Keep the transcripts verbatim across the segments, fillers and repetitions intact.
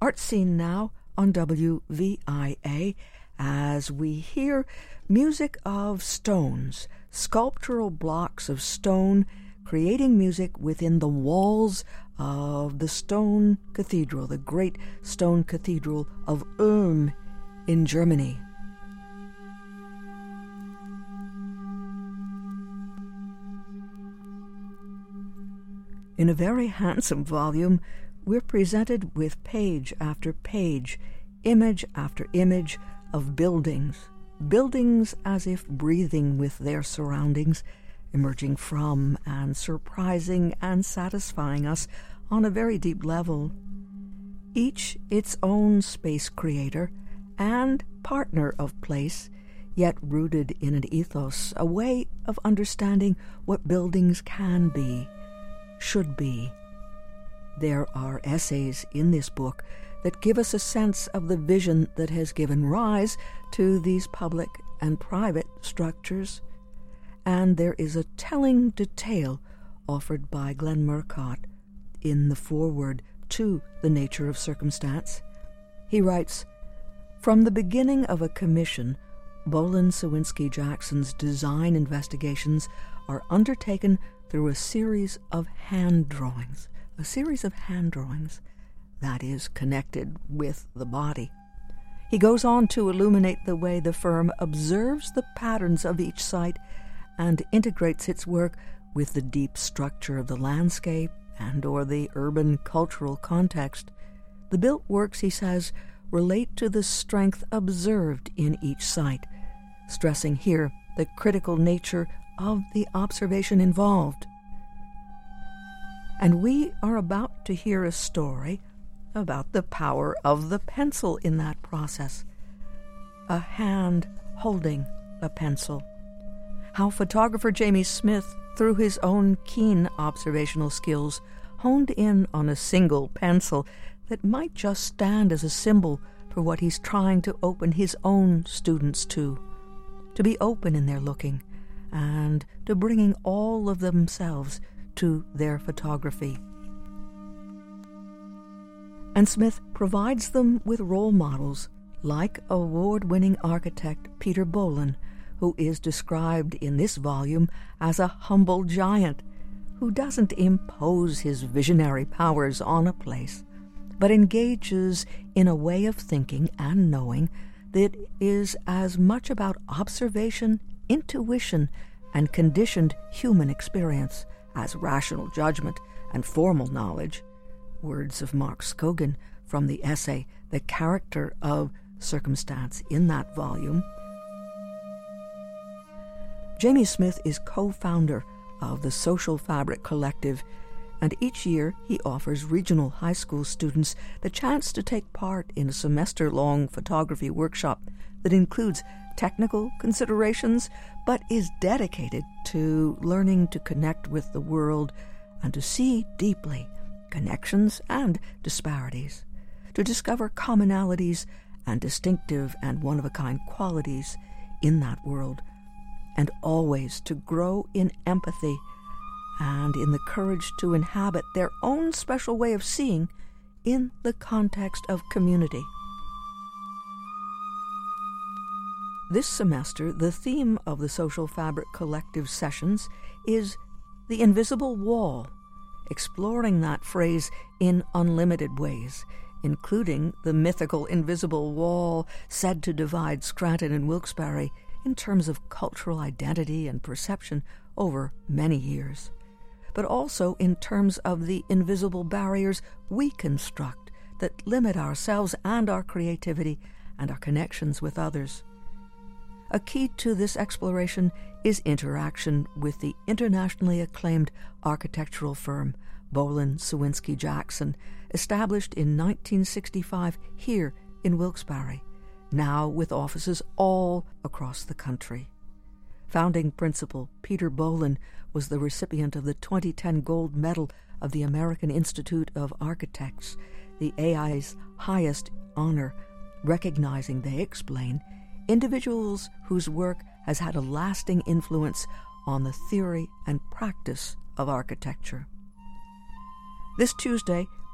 Art Scene now on W V I A as we hear music of stones, sculptural blocks of stone creating music within the walls of the stone cathedral, the great stone cathedral of Ulm in Germany. In a very handsome volume, we're presented with page after page, image after image of buildings, buildings as if breathing with their surroundings, emerging from and surprising and satisfying us on a very deep level. Each its own space creator and partner of place, yet rooted in an ethos, a way of understanding what buildings can be, should be. There are essays in this book that give us a sense of the vision that has given rise to these public and private structures, and there is a telling detail offered by Glenn Murcott in the foreword to The Nature of Circumstance. He writes, "From the beginning of a commission, Bolin Sawinski Jackson's design investigations are undertaken through a series of hand drawings, a series of hand drawings that is connected with the body." He goes on to illuminate the way the firm observes the patterns of each site and integrates its work with the deep structure of the landscape and or the urban cultural context. The built works, he says, relate to the strength observed in each site, stressing here the critical nature of the observation involved. And we are about to hear a story about the power of the pencil in that process, a hand holding a pencil. How photographer Jamie Smith, through his own keen observational skills, honed in on a single pencil that might just stand as a symbol for what he's trying to open his own students to, to be open in their looking, and to bringing all of themselves to their photography. And Smith provides them with role models like award-winning architect Peter Bolin, who is described in this volume as a humble giant who doesn't impose his visionary powers on a place, but engages in a way of thinking and knowing that is as much about observation, intuition, and conditioned human experience as rational judgment and formal knowledge. Words of Mark Scogan from the essay The Character of Circumstance in that volume. Jamie Smith is co-founder of the Social Fabric Collective, and each year he offers regional high school students the chance to take part in a semester-long photography workshop that includes technical considerations, but is dedicated to learning to connect with the world and to see deeply connections and disparities, to discover commonalities and distinctive and one-of-a-kind qualities in that world, and always to grow in empathy and in the courage to inhabit their own special way of seeing in the context of community. This semester, the theme of the Social Fabric Collective sessions is the invisible wall, exploring that phrase in unlimited ways, including the mythical invisible wall said to divide Scranton and Wilkes-Barre in terms of cultural identity and perception over many years, but also in terms of the invisible barriers we construct that limit ourselves and our creativity and our connections with others. A key to this exploration is interaction with the internationally acclaimed architectural firm Bolin Sawinski Jackson, established in nineteen sixty-five here in Wilkes-Barre, now with offices all across the country. Founding principal Peter Bolin was the recipient of the twenty ten Gold Medal of the American Institute of Architects, the A I's highest honor, recognizing, they explain, individuals whose work has had a lasting influence on the theory and practice of architecture. This Tuesday,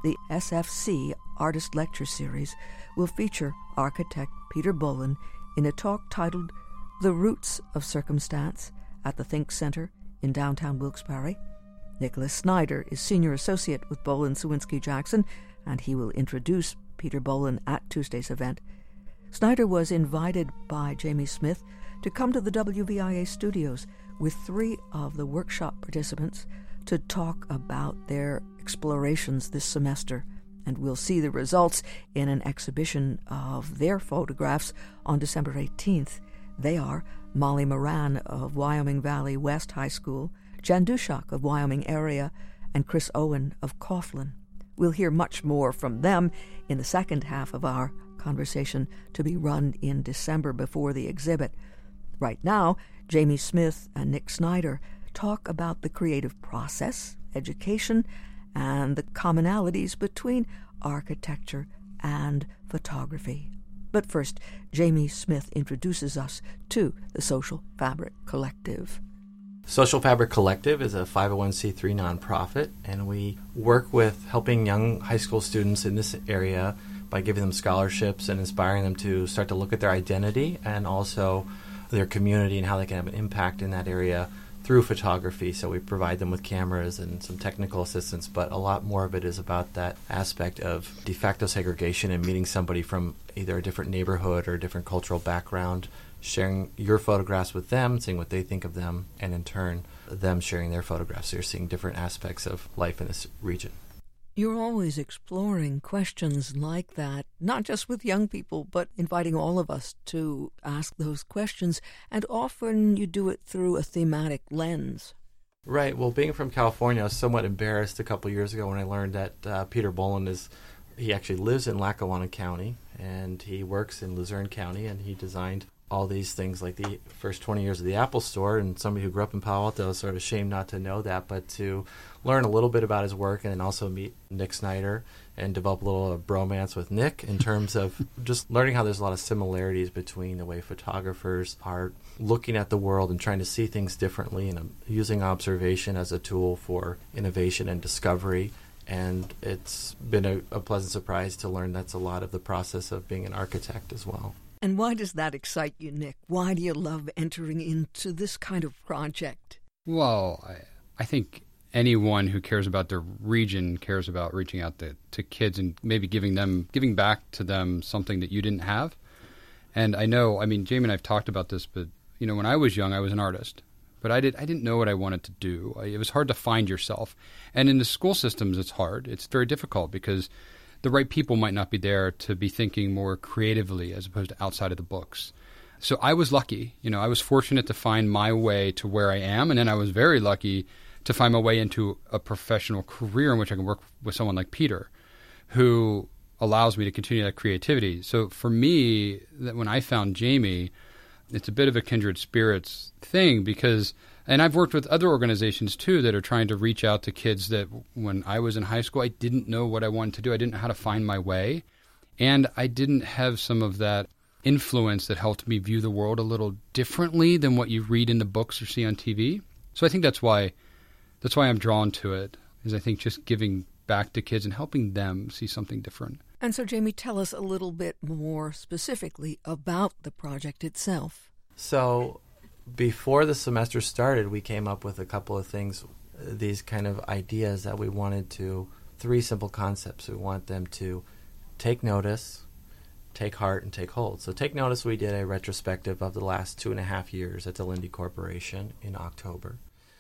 The S F C Artist Lecture Series will feature architect Peter Bolin in a talk titled The Roots of Circumstance at the Think Center in downtown Wilkes-Barre. Nicholas Snyder is Senior Associate with Bolin Sawinski Jackson, and he will introduce Peter Bolin at Tuesday's event. Snyder was invited by Jamie Smith to come to the W V I A studios with three of the workshop participants to talk about their explorations this semester, and we'll see the results in an exhibition of their photographs on December eighteenth. They are Molly Moran of Wyoming Valley West High School, Jan Dushak of Wyoming Area, and Chris Owen of Coughlin. We'll hear much more from them in the second half of our conversation to be run in December before the exhibit. Right now, Jamie Smith and Nick Snyder talk about the creative process, education, and the commonalities between architecture and photography. But first, Jamie Smith introduces us to the Social Fabric Collective. Social Fabric Collective is a five oh one c three nonprofit, and we work with helping young high school students in this area by giving them scholarships and inspiring them to start to look at their identity and also their community and how they can have an impact in that area through photography. So we provide them with cameras and some technical assistance, but a lot more of it is about that aspect of de facto segregation and meeting somebody from either a different neighborhood or a different cultural background, sharing your photographs with them, seeing what they think of them, and in turn, them sharing their photographs. So you're seeing different aspects of life in this region. You're always exploring questions like that, not just with young people, but inviting all of us to ask those questions, and often you do it through a thematic lens. Right. Well, being from California, I was somewhat embarrassed a couple years ago when I learned that uh, Peter Bolin is, he actually lives in Lackawanna County, and he works in Luzerne County, and he designed all these things like the first twenty years of the Apple Store, and somebody who grew up in Palo Alto is sort of ashamed not to know that, but to learn a little bit about his work and then also meet Nick Snyder and develop a little bromance with Nick in terms of just learning how there's a lot of similarities between the way photographers are looking at the world and trying to see things differently and um, using observation as a tool for innovation and discovery. And it's been a, a pleasant surprise to learn that's a lot of the process of being an architect as well. And why does that excite you, Nick? Why do you love entering into this kind of project? Well, I, I think anyone who cares about their region cares about reaching out to, to kids and maybe giving them, giving back to them something that you didn't have. And I know, I mean, Jamie and I have talked about this, but, you know, when I was young, I was an artist. But I, did, I didn't know what I wanted to do. I, it was hard to find yourself. And in the school systems, it's hard. It's very difficult because the right people might not be there to be thinking more creatively as opposed to outside of the books. So I was lucky. You know, I was fortunate to find my way to where I am, and then I was very lucky to find my way into a professional career in which I can work with someone like Peter, who allows me to continue that creativity. So for me, that when I found Jamie, it's a bit of a kindred spirits thing because, and I've worked with other organizations too that are trying to reach out to kids that when I was in high school, I didn't know what I wanted to do. I didn't know how to find my way. And I didn't have some of that influence that helped me view the world a little differently than what you read in the books or see on T V. So I think that's why, that's why I'm drawn to it, is I think just giving back to kids and helping them see something different. And so, Jamie, tell us a little bit more specifically about the project itself. So before the semester started, we came up with a couple of things, these kind of ideas that we wanted to, three simple concepts. We want them to take notice, take heart, and take hold. So take notice, we did a retrospective of the last two and a half years at the Lindy Corporation in October.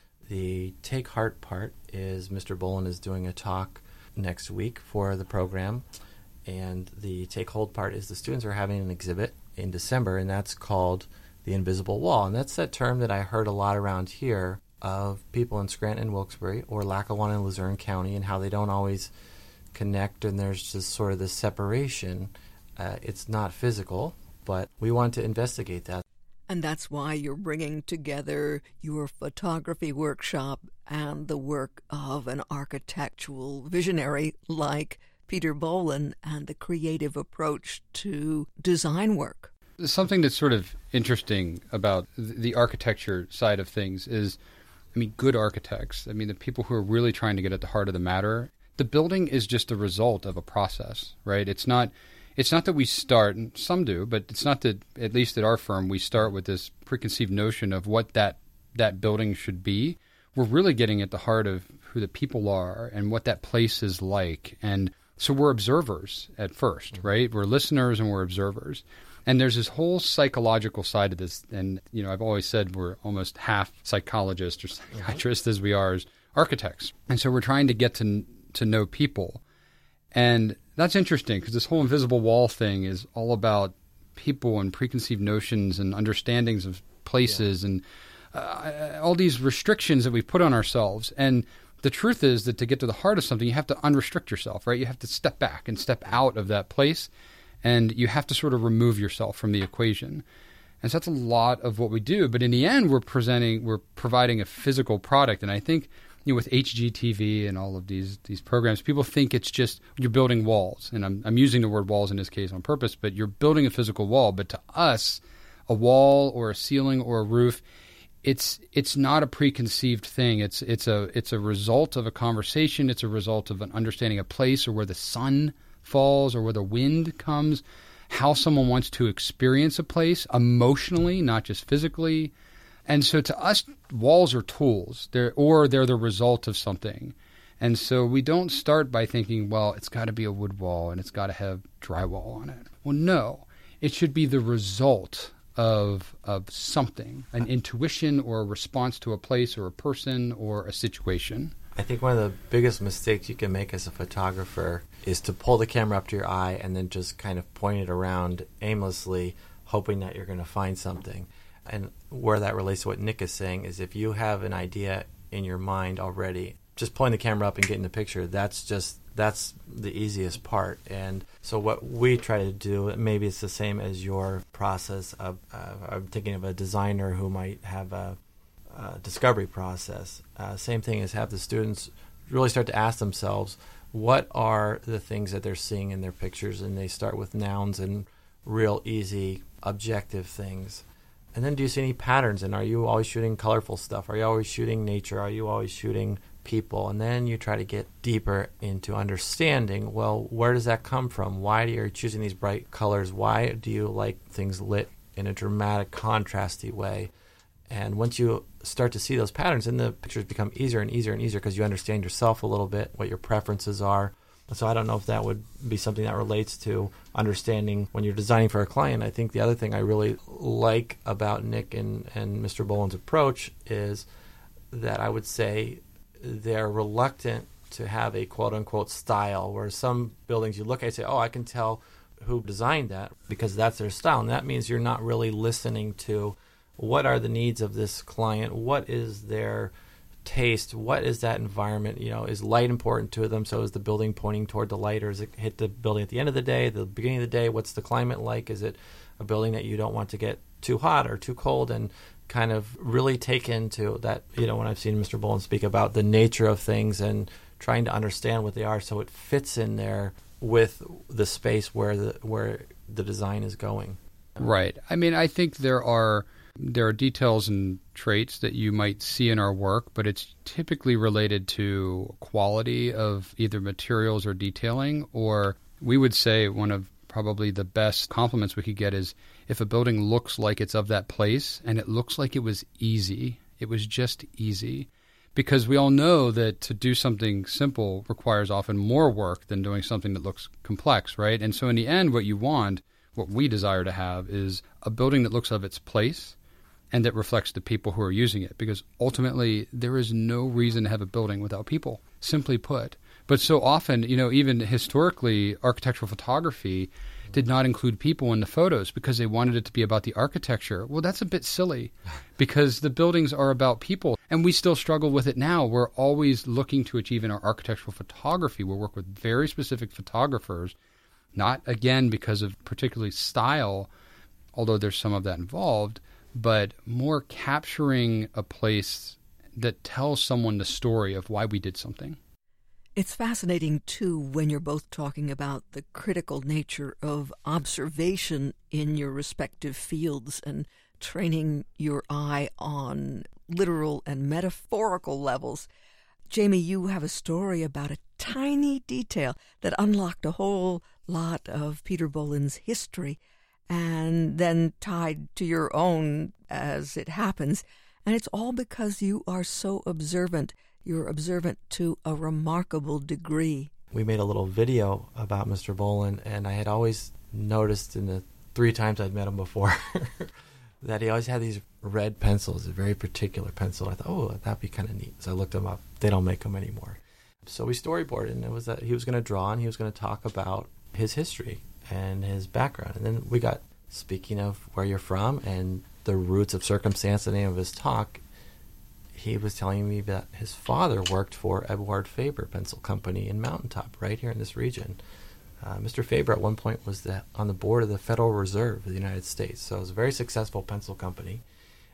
The take heart part is Mister Bolin is doing a talk next week for the program. And the take hold part is the students are having an exhibit in December, and that's called The Invisible Wall. And that's that term that I heard a lot around here of people in Scranton and Wilkes-Barre or Lackawanna and Luzerne County and how they don't always connect, and there's just sort of this separation. Uh, it's not physical, but we want to investigate that. And that's why you're bringing together your photography workshop and the work of an architectural visionary like Peter Bolin and the creative approach to design work. Something that's sort of interesting about the architecture side of things is, I mean, good architects, I mean, the people who are really trying to get at the heart of the matter, the building is just a result of a process, right? It's not it's not that we start, and some do, but it's not that, at least at our firm, we start with this preconceived notion of what that that building should be. We're really getting at the heart of who the people are and what that place is like. And so we're observers at first, right? We're listeners and we're observers. And there's this whole psychological side of this. And, you know, I've always said we're almost half psychologists or psychiatrists as we are as architects. And so we're trying to get to to know people. And that's interesting because this whole invisible wall thing is all about people and preconceived notions and understandings of places yeah. and uh, all these restrictions that we put on ourselves. And the truth is that to get to the heart of something, you have to unrestrict yourself, right? You have to step back and step out of that place. And you have to sort of remove yourself from the equation. And so that's a lot of what we do. But in the end, we're presenting, we're providing a physical product. And I think, you know, with H G T V and all of these these programs, people think it's just you're building walls. And I'm I'm using the word walls in this case on purpose, but you're building a physical wall. But to us, a wall or a ceiling or a roof, it's it's not a preconceived thing. It's it's a it's a result of a conversation. It's a result of an understanding a place or where the sun falls or where the wind comes, how someone wants to experience a place emotionally, not just physically. And so to us, walls are tools, they're, or they're the result of something. And so we don't start by thinking, well, it's got to be a wood wall and it's got to have drywall on it. Well, no, it should be the result of of something, an intuition or a response to a place or a person or a situation. I think one of the biggest mistakes you can make as a photographer is to pull the camera up to your eye and then just kind of point it around aimlessly, hoping that you're going to find something. And where that relates to what Nick is saying is if you have an idea in your mind already, just pulling the camera up and getting the picture, that's just that's the easiest part. And so what we try to do, maybe it's the same as your process of, uh, I'm thinking of a designer who might have a Uh, discovery process. Uh, same thing is have the students really start to ask themselves, what are the things that they're seeing in their pictures? And they start with nouns and real easy, objective things. And then do you see any patterns? And are you always shooting colorful stuff? Are you always shooting nature? Are you always shooting people? And then you try to get deeper into understanding, well, where does that come from? Why are you choosing these bright colors? Why do you like things lit in a dramatic, contrasty way? And once you start to see those patterns, then the pictures become easier and easier and easier because you understand yourself a little bit, what your preferences are. So I don't know if that would be something that relates to understanding when you're designing for a client. I think the other thing I really like about Nick and, and Mister Boland's approach is that I would say they're reluctant to have a quote-unquote style, where some buildings you look at and say, oh, I can tell who designed that because that's their style. And that means you're not really listening to what are the needs of this client? What is their taste? What is that environment? You know, is light important to them? So is the building pointing toward the light, or is it hit the building at the end of the day, the beginning of the day? What's the climate like? Is it a building that you don't want to get too hot or too cold? And kind of really take into that, you know, when I've seen Mister Boland speak about the nature of things and trying to understand what they are so it fits in there with the space where the where the design is going. Right. I mean, I think there are There are details and traits that you might see in our work, but it's typically related to quality of either materials or detailing, or we would say one of probably the best compliments we could get is if a building looks like it's of that place and it looks like it was easy, it was just easy. Because we all know that to do something simple requires often more work than doing something that looks complex, right? And so in the end, what you want, what we desire to have is a building that looks of its place and that reflects the people who are using it. Because ultimately, there is no reason to have a building without people, simply put. But so often, you know, even historically, architectural photography did not include people in the photos because they wanted it to be about the architecture. Well, that's a bit silly because the buildings are about people. And we still struggle with it now. We're always looking to achieve in our architectural photography. We work with very specific photographers, not, again, because of particularly style, although there's some of that involved, but more capturing a place that tells someone the story of why we did something. It's fascinating, too, when you're both talking about the critical nature of observation in your respective fields and training your eye on literal and metaphorical levels. Jamie, you have a story about a tiny detail that unlocked a whole lot of Peter Boland's history and then tied to your own as it happens. And it's all because you are so observant. You're observant to a remarkable degree. We made a little video about Mister Boland, and I had always noticed in the three times I'd met him before that he always had these red pencils, a very particular pencil. I thought, oh, that'd be kind of neat. So I looked them up. They don't make them anymore. So we storyboarded, and it was that he was going to draw, and he was going to talk about his history and his background. And then we got speaking of where you're from and the roots of circumstance, the name of his talk. He was telling me that his father worked for Edward Faber Pencil Company in Mountaintop, right here in this region. Uh, Mister Faber at one point was the, on the board of the Federal Reserve of the United States, so it was a very successful pencil company.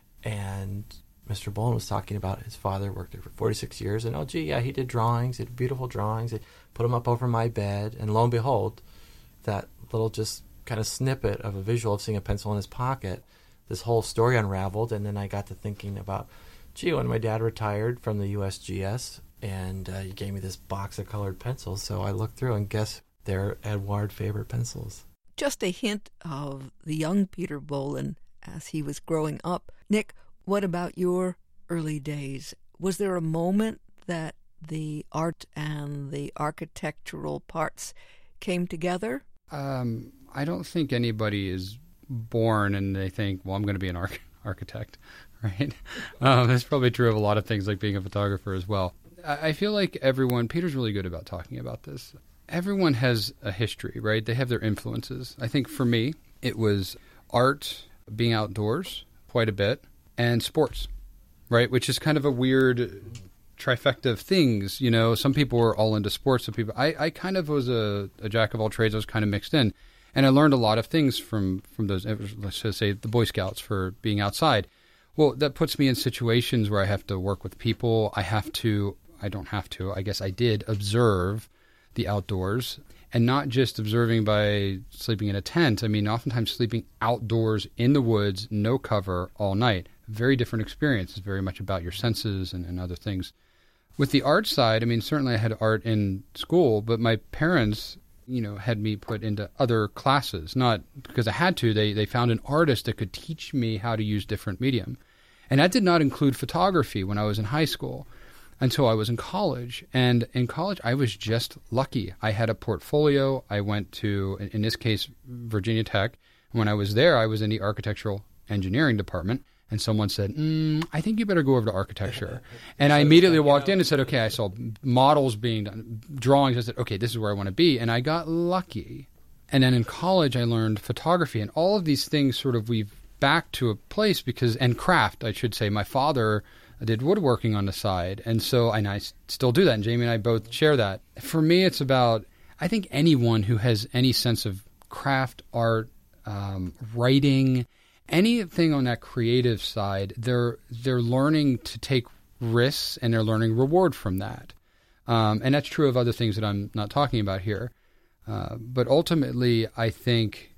And Mister Boland was talking about his father worked there for forty-six years, and oh, gee, yeah, he did drawings, he did beautiful drawings, he put them up over my bed, and lo and behold, that little just kind of snippet of a visual of seeing a pencil in his pocket, this whole story unraveled, and then I got to thinking about, gee, when my dad retired from the U S G S, and uh, he gave me this box of colored pencils, so I looked through, and guess they're Edward Faber pencils. Just a hint of the young Peter Boland as he was growing up. Nick, what about your early days? Was there a moment that the art and the architectural parts came together? Um, I don't think anybody is born and they think, well, I'm going to be an arch- architect, right? Um, that's probably true of a lot of things, like being a photographer as well. I, I feel like everyone, Peter's really good about talking about this. Everyone has a history, right? They have their influences. I think for me, it was art, being outdoors quite a bit, and sports, right? Which is kind of a weird trifecta of things. You know, some people were all into sports. Some people, I, I kind of was a, a jack of all trades. I was kind of mixed in. And I learned a lot of things from, from those, let's just say, the Boy Scouts for being outside. Well, that puts me in situations where I have to work with people. I have to, I don't have to, I guess I did observe the outdoors, and not just observing by sleeping in a tent. I mean, oftentimes sleeping outdoors in the woods, no cover, all night. Very different experience. It's very much about your senses and, and other things. With the art side, I mean, certainly I had art in school, but my parents, you know, had me put into other classes, not because I had to. They, they found an artist that could teach me how to use different medium. And that did not include photography when I was in high school, until I was in college. And in college, I was just lucky. I had a portfolio. I went to, in this case, Virginia Tech. When I was there, I was in the architectural engineering department. And someone said, mm, I think you better go over to architecture. And I immediately walked in and said, okay, I saw models being done, drawings. I said, okay, this is where I want to be. And I got lucky. And then in college, I learned photography. And all of these things sort of weave back to a place because, and craft, I should say. My father I did woodworking on the side, and so and I still do that, and Jamie and I both share that. For me, it's about, I think anyone who has any sense of craft, art, um, writing, anything on that creative side, they're they're learning to take risks, and they're learning reward from that. Um, and that's true of other things that I'm not talking about here. Uh, but ultimately, I think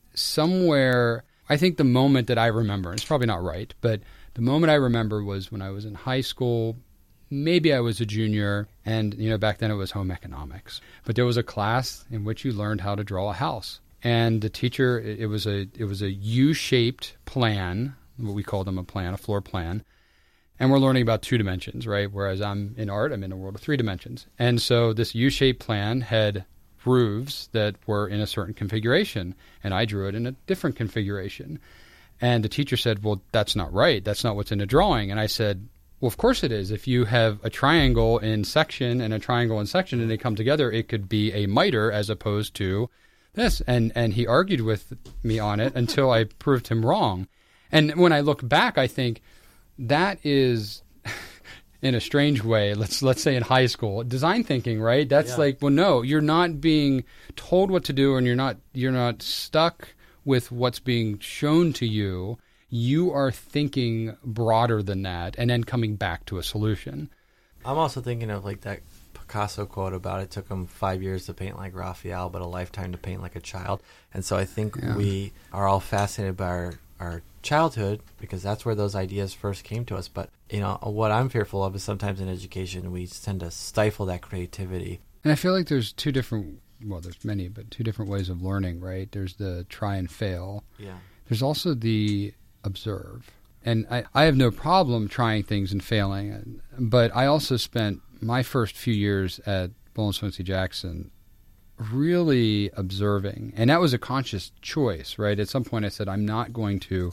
somewhere, I think the moment that I remember, and it's probably not right, but the moment I remember was when I was in high school. Maybe I was a junior, and you know, back then it was home economics. But there was a class in which you learned how to draw a house, and the teacher, it, it was a it was a U-shaped plan, what we call them a plan, a floor plan, and we're learning about two dimensions, right? Whereas I'm in art, I'm in a world of three dimensions, and so this U-shaped plan had roofs that were in a certain configuration, and I drew it in a different configuration. And the teacher said, well, that's not right. That's not what's in the drawing. And I said, well, of course it is. If you have a triangle in section and a triangle in section and they come together, it could be a miter as opposed to this. And and he argued with me on it until I proved him wrong. And when I look back, I think that is, in a strange way, let's let's say in high school, design thinking, right? That's yeah. like, well, no, you're not being told what to do, and you're not you're not stuck with what's being shown to you. You are thinking broader than that and then coming back to a solution. I'm also thinking of like that Picasso quote about it took him five years to paint like Raphael, but a lifetime to paint like a child. And so I think yeah. we are all fascinated by our, our childhood, because that's where those ideas first came to us. But, you know, what I'm fearful of is sometimes in education we tend to stifle that creativity. And I feel like there's two different, well, there's many, but two different ways of learning, right? There's the try and fail. Yeah. There's also the observe. And I, I have no problem trying things and failing, but I also spent my first few years at Boll and Swansea Jackson really observing. And that was a conscious choice, right? At some point I said, I'm not going to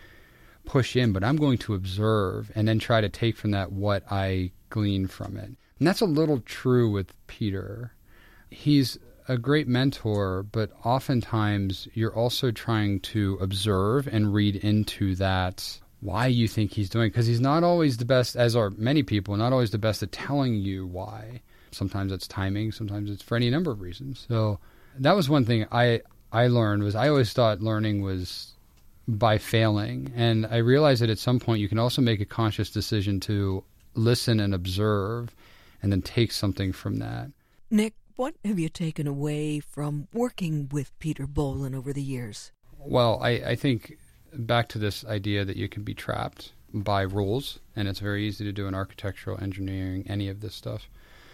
push in, but I'm going to observe and then try to take from that what I glean from it. And that's a little true with Peter. He's a great mentor, but oftentimes you're also trying to observe and read into that why you think he's doing it, because he's not always the best, as are many people, not always the best at telling you why. Sometimes it's timing, sometimes it's for any number of reasons. So that was one thing I I learned, was I always thought learning was by failing. And I realized that at some point you can also make a conscious decision to listen and observe and then take something from that. Nick, what have you taken away from working with Peter Bolin over the years? Well, I, I think back to this idea that you can be trapped by rules, and it's very easy to do in architectural engineering, any of this stuff.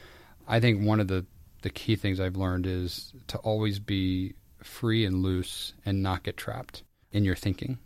I think one of the, the key things I've learned is to always be free and loose and not get trapped in your thinking.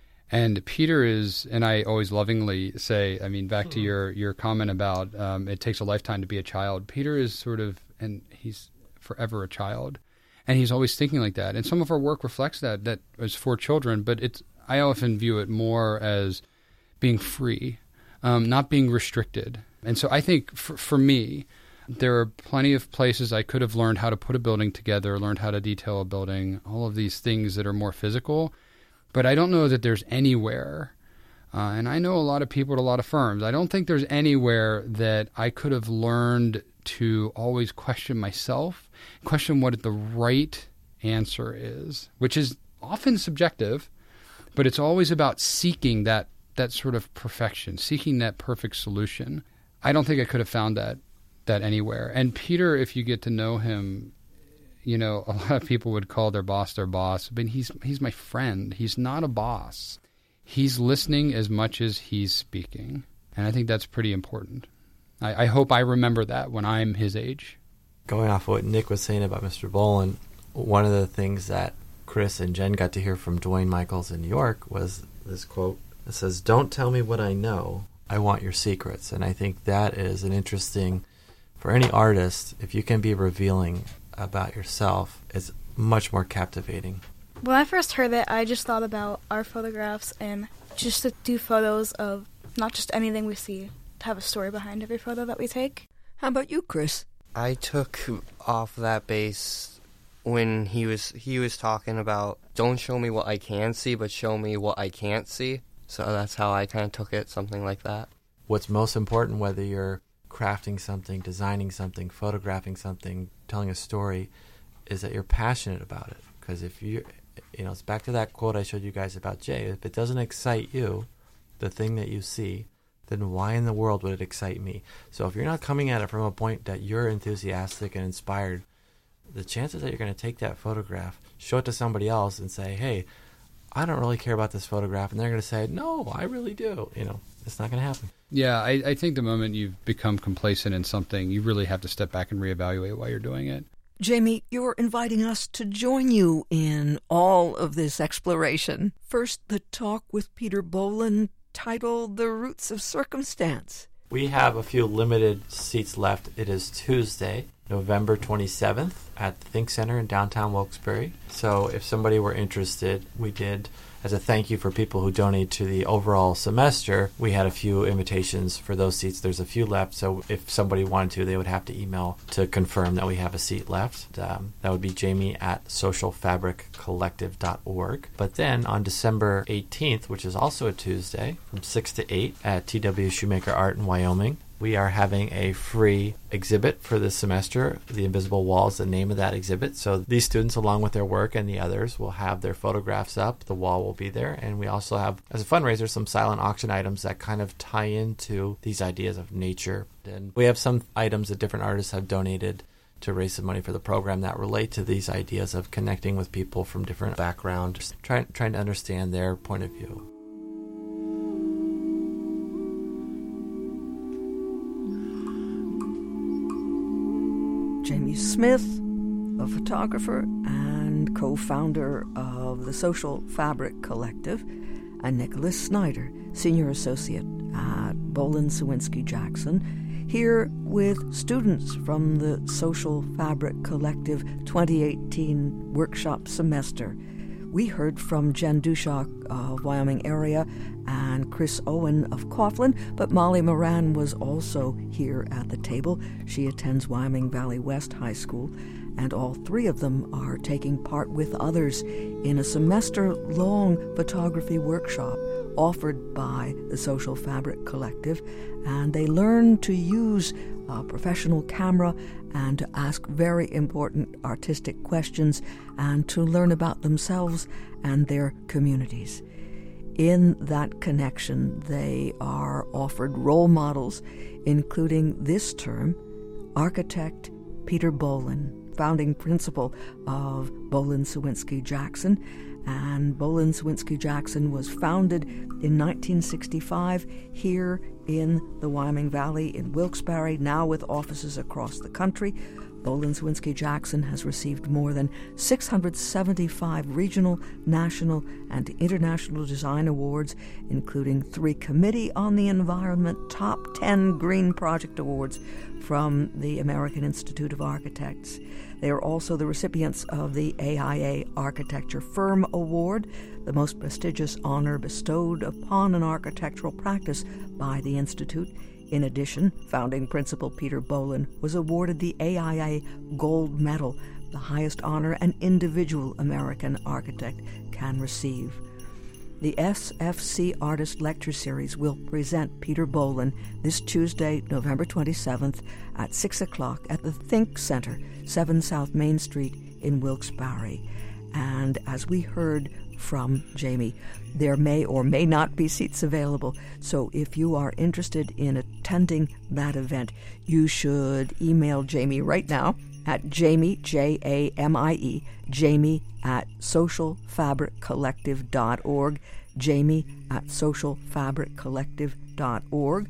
And Peter is, and I always lovingly say, I mean, back to your, your comment about um, it takes a lifetime to be a child. Peter is sort of, and he's forever a child. And he's always thinking like that. And some of our work reflects that, that is for children, but it's, I often view it more as being free, um, not being restricted. And so I think for, for me, there are plenty of places I could have learned how to put a building together, learned how to detail a building, all of these things that are more physical. But I don't know that there's anywhere, uh, and I know a lot of people at a lot of firms, I don't think there's anywhere that I could have learned to always question myself, question what the right answer is, which is often subjective, but it's always about seeking that, that sort of perfection, seeking that perfect solution. I don't think I could have found that that anywhere. And Peter, if you get to know him, you know, a lot of people would call their boss their boss, but he's he's my friend. He's not a boss. He's listening as much as he's speaking. And I think that's pretty important. I, I hope I remember that when I'm his age. Going off what Nick was saying about Mister Bolin, one of the things that Chris and Jen got to hear from Dwayne Michaels in New York was this quote that says, "Don't tell me what I know. I want your secrets." And I think that is an interesting, for any artist, if you can be revealing about yourself, it's much more captivating. When I first heard it, I just thought about our photographs and just to do photos of not just anything we see, to have a story behind every photo that we take. How about you, Chris? I took off that base when he was he was talking about, don't show me what I can see, but show me what I can't see. So that's how I kind of took it, something like that. What's most important, whether you're crafting something, designing something, photographing something, telling a story, is that you're passionate about it. Because if you, you know, it's back to that quote I showed you guys about Jay. If it doesn't excite you, the thing that you see, then why in the world would it excite me? So if you're not coming at it from a point that you're enthusiastic and inspired, the chances that you're going to take that photograph, show it to somebody else and say, hey, I don't really care about this photograph, and they're going to say, no, I really do. You know, it's not going to happen. Yeah, I, I think the moment you've become complacent in something, you really have to step back and reevaluate why you're doing it. Jamie, you're inviting us to join you in all of this exploration. First, the talk with Peter Bolin, titled The Roots of Circumstance. We have a few limited seats left. It is Tuesday, November twenty-seventh at the Think Center in downtown Wilkes-Barre. So if somebody were interested, we did, as a thank you for people who donate to the overall semester, we had a few invitations for those seats. There's a few left, so if somebody wanted to, they would have to email to confirm that we have a seat left. Um, that would be Jamie at social fabric collective dot org. But then on December eighteenth, which is also a Tuesday, from six to eight at T W Shoemaker Art in Wyoming, we are having a free exhibit for this semester. The Invisible Wall is the name of that exhibit. So these students, along with their work and the others, will have their photographs up. The wall will be there. And we also have, as a fundraiser, some silent auction items that kind of tie into these ideas of nature. And we have some items that different artists have donated to raise some money for the program that relate to these ideas of connecting with people from different backgrounds, trying trying to understand their point of view. Jamie Smith, a photographer and co-founder of the Social Fabric Collective, and Nicholas Snyder, Senior Associate at Bolin Sawinski Jackson, here with students from the Social Fabric Collective twenty eighteen workshop semester. We heard from Jen Dushock of Wyoming Area and Chris Owen of Coughlin, but Molly Moran was also here at the table. She attends Wyoming Valley West High School, and all three of them are taking part with others in a semester-long photography workshop offered by the Social Fabric Collective, and they learn to use a professional camera and to ask very important artistic questions and to learn about themselves and their communities. In that connection, they are offered role models, including this term, architect Peter Bolin, founding principal of Bolin Sawinski Jackson. And Bolin Sawinski Jackson was founded in nineteen sixty-five here in the Wyoming Valley in Wilkes-Barre, now with offices across the country. Bolin Sawinski Jackson has received more than six hundred seventy-five regional, national, and international design awards, including three Committee on the Environment Top ten Green Project Awards from the American Institute of Architects. They are also the recipients of the A I A Architecture Firm Award, the most prestigious honor bestowed upon an architectural practice by the Institute. In addition, founding principal Peter Bolin was awarded the A I A Gold Medal, the highest honor an individual American architect can receive. The S F C Artist Lecture Series will present Peter Bolin this Tuesday, November twenty-seventh at six o'clock at the Think Center, seven South Main Street in Wilkes-Barre. And as we heard from Jamie, there may or may not be seats available. So if you are interested in attending that event, you should email Jamie right now at Jamie, J A M I E, Jamie at social fabric collective dot org, Jamie at social fabric collective dot org.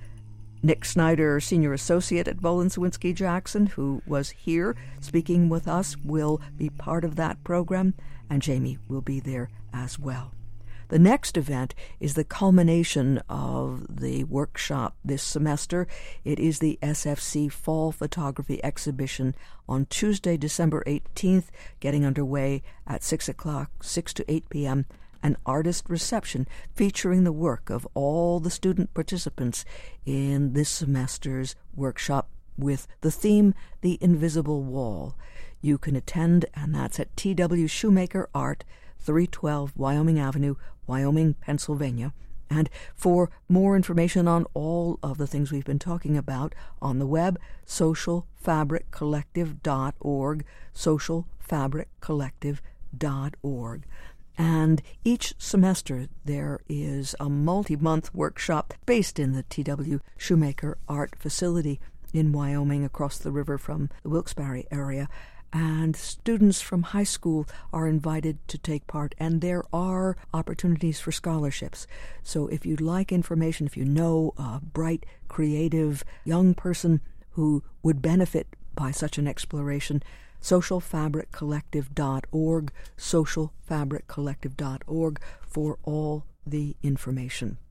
Nick Snyder, Senior Associate at Bolin Sawinski Jackson, who was here speaking with us, will be part of that program, and Jamie will be there as well. The next event is the culmination of the workshop this semester. It is the S F C Fall Photography Exhibition on Tuesday, December eighteenth, getting underway at six o'clock, six to eight p.m., an artist reception featuring the work of all the student participants in this semester's workshop with the theme, The Invisible Wall. You can attend, and that's at T W Shoemaker Art, three twelve Wyoming Avenue, Wyoming, Pennsylvania. And for more information on all of the things we've been talking about on the web, social fabric collective dot org, social fabric collective dot org. And each semester there is a multi-month workshop based in the T W Shoemaker Art Facility in Wyoming across the river from the Wilkes-Barre area. And students from high school are invited to take part, and there are opportunities for scholarships. So if you'd like information, if you know a bright, creative young person who would benefit by such an exploration, social fabric collective dot org, social fabric collective dot org for all the information.